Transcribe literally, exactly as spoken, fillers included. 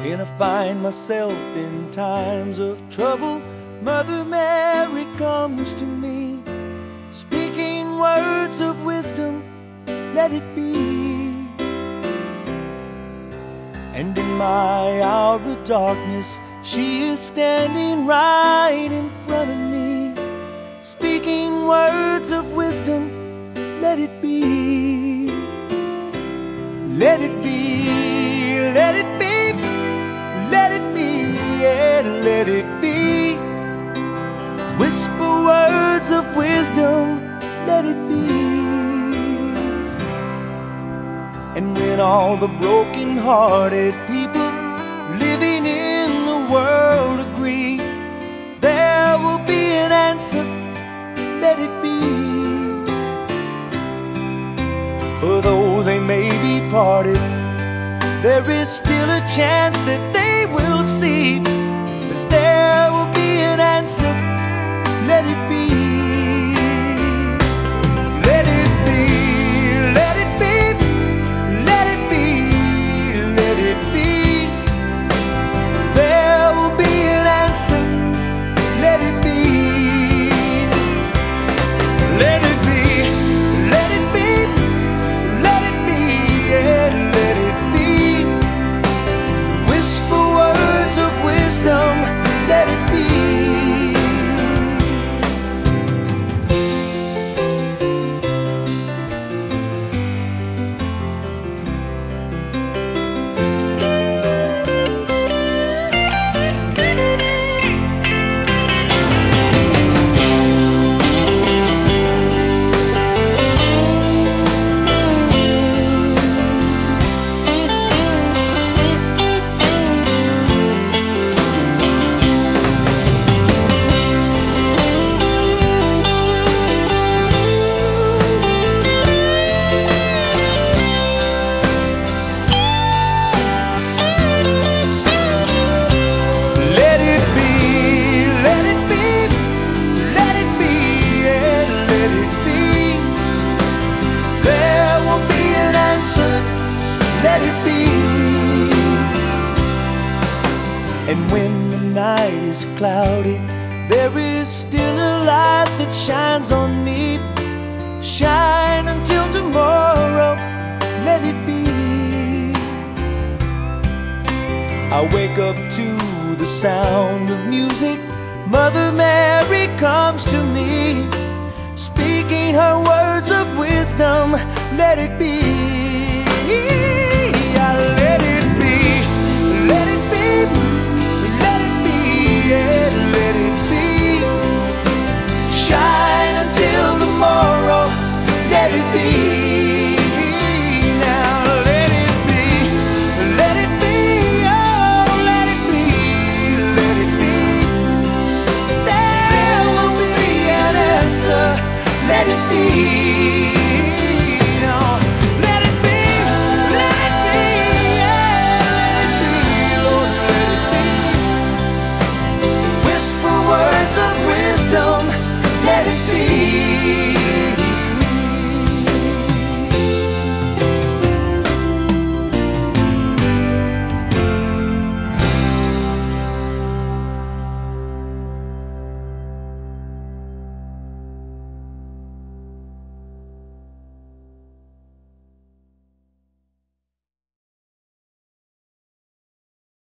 When I find myself in times of trouble, Mother Mary comes to me, speaking words of wisdom, let it be. And in my hour of darkness, she is standing right in front of me, speaking words of wisdom, let it be. Let it be, let it be. Let it be, yeah, let it be. Whisper words of wisdom, let it be. And when all the broken-hearted people living in the world agree, there will be an answer, let it be. For though they may be parted, there is still a chance that they will see that there will be an answer, let it be. Let it be, let it be, let it be, let it be. There will be an answer, let it be. Let it be, let it be, let it be, yeah, let it be. Let it be. Let it be. And when the night is cloudy, there is still a light that shines on me. Shine until tomorrow, let it be. I wake up to the sound of music. Mother Mary comes to me, speaking her words of wisdom, let it be. I